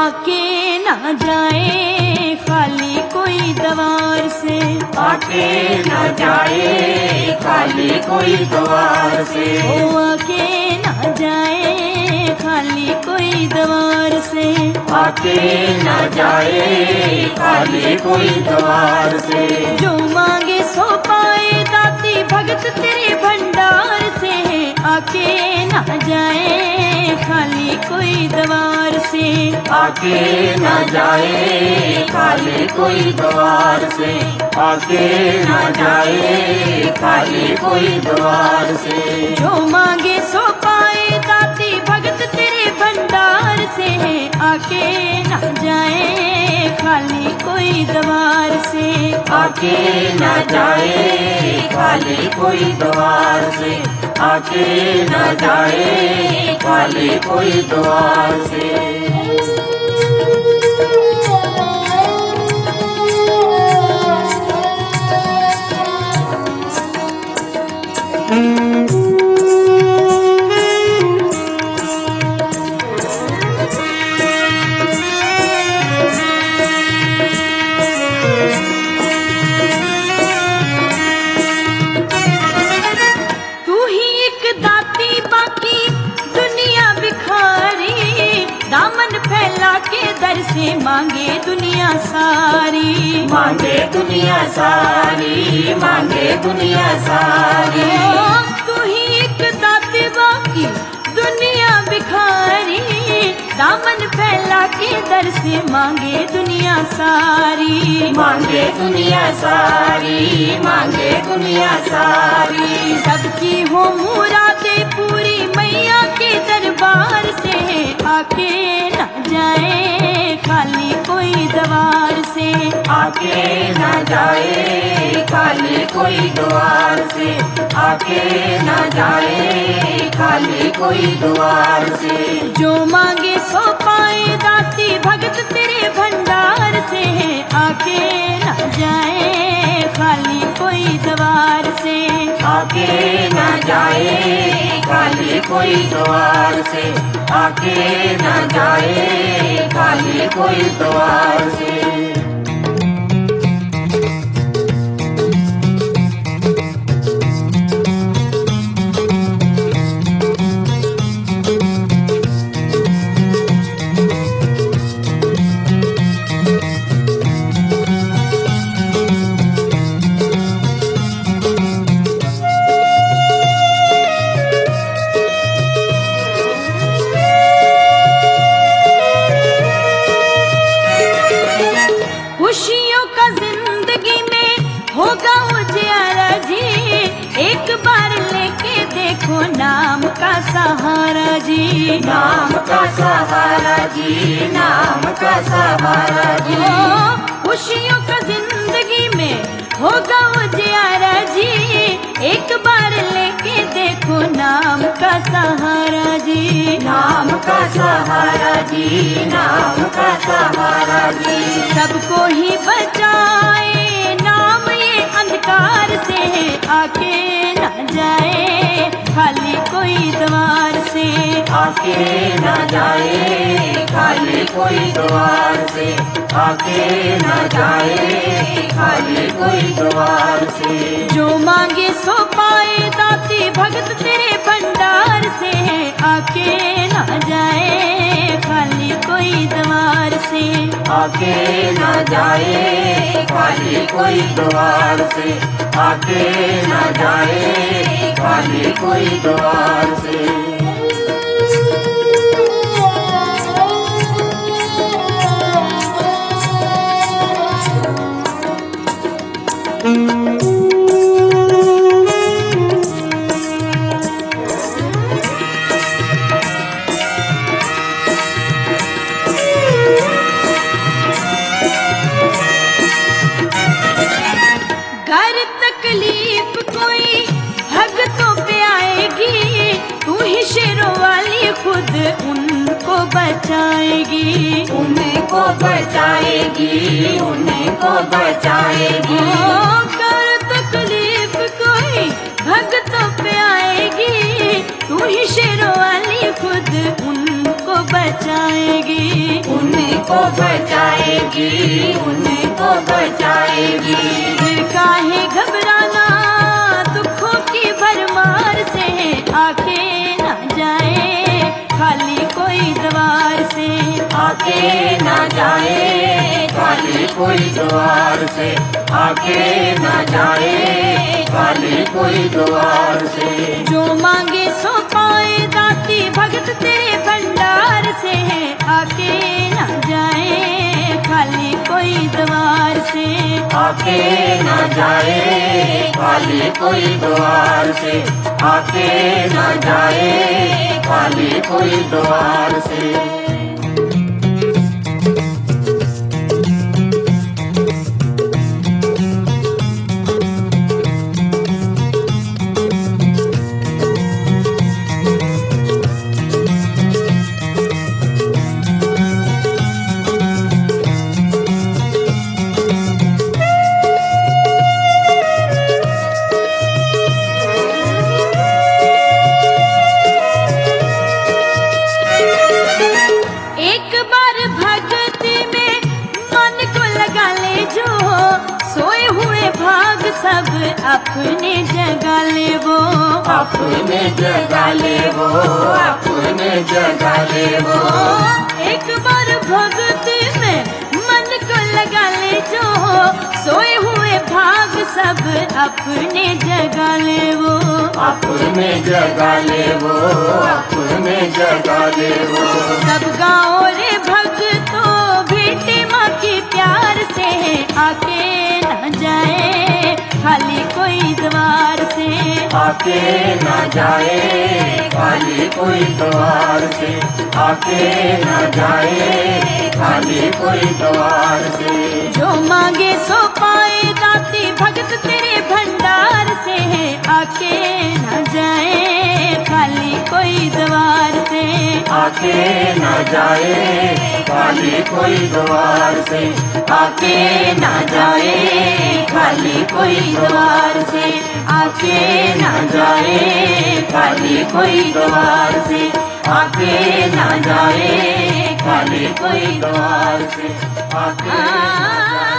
आके ना जाए खाली कोई द्वार से, आके न जाए खाली कोई द्वार से, ओ आके ना जाए खाली कोई द्वार से, आके न जाए खाली कोई द्वार से। जो मांगे सो पाए दाती भगत तेरे भंडार से, आके ना जाए खाली कोई द्वार से, आके न जाए खाली कोई द्वार से, आके न जाए खाली कोई द्वार से। जो मांगे सो पाए दाती भगत तेरे भंडार से, आके ना जाए खाली कोई द्वार से, आके न जाए खाली कोई द्वार से, आके न जाए खाली कोई द्वार से। दामन फैला के दर से मांगे दुनिया सारी, मांगे दुनिया सारी, मांगे दुनिया सारी। तू ही एक दाते बाकी दुनिया भिखारी, दामन फैला के दर से मांगे दुनिया सारी, मांगे दुनिया सारी, मांगे दुनिया सारी। सबकी हो मुरादे पूरी मैया के दरबार से, आके न जाए खाली कोई द्वार से, आके न जाए खाली कोई द्वार से, आके न जाए खाली कोई द्वार से। जो मांगे सो पाए दाती भगत तेरे भंडार से, आके न जाए खाली कोई द्वार से, आके न जाए खाली कोई द्वार से, आके न जाए खाली कोई द्वार से। खुशियों का जिंदगी में होगा उजियारा जी, एक बार लेके देखो नाम का सहारा जी, नाम का सहारा जी, नाम का सहारा जी। खुशियों का जिंदगी में होगा उजियारा जी, एक बार लेके देखो नाम का सहारा जी, नाम का सहारा जी, नाम का सहारा जी। सबको ही बचाए नाम ये अंधकार से, आके न जाए खाली कोई द्वार से, आके न जाए खाली कोई द्वार से, आके न जाए खाली कोई द्वार से। जो मांगे सो पाए दाती भगत तेरे भंडार से, आके न जाए खाली कोई द्वार से, आके न जाए खाली कोई द्वार से, आके न जाए खाली कोई द्वार से। घर तकलीफ कोई भगतों पे आएगी, तू ही शेरों वाली खुद उनको बचाएगी, उनको बचाएगी, उनको बचाएगी। कर तकलीफ कोई भगतों पे आएगी, तू ही शेरों वाली खुद उनको बचाएगी, उनको उनको बचाएगी, उनको बचाएगी। फिर काहे घबराना दुखों की भरमार से, आके ना जाए खाली कोई द्वार से, आके ना जाए खाली कोई द्वार से, आके ना जाए खाली कोई द्वार से। जो मांगे सो पाए दाती भगत तेरे भंडार से, आके ना जाए खाली कोई द्वार से, आके ना जाए खाली कोई द्वार से, आके ना जाए खाली कोई द्वार से। सब अपने जगा ले वो, अपने जगा ले वो, अपने जगा ले वो। एक बार भक्ति में मन को लगा ले जो, सोए हुए भाग सब अपने जगा ले वो, अपने जगा ले वो, अपने जगा ले वो। सब गाँव रे भक्तों बेटी माँ की प्यार से, आके न जाए खाली कोई द्वार से, आके ना जाए खाली कोई द्वार से, आके ना जाए खाली कोई द्वार से। जो मांगे सो पाए दाती भगत तेरे भंडार से, आके ना जाए खाली कोई द्वार से, आके ना जाए खाली कोई द्वार से, आके ना जाए खाली कोई द्वार से, आके ना जाए खाली कोई द्वार से, आके ना जाए खाली कोई द्वार से, आके ना जाए।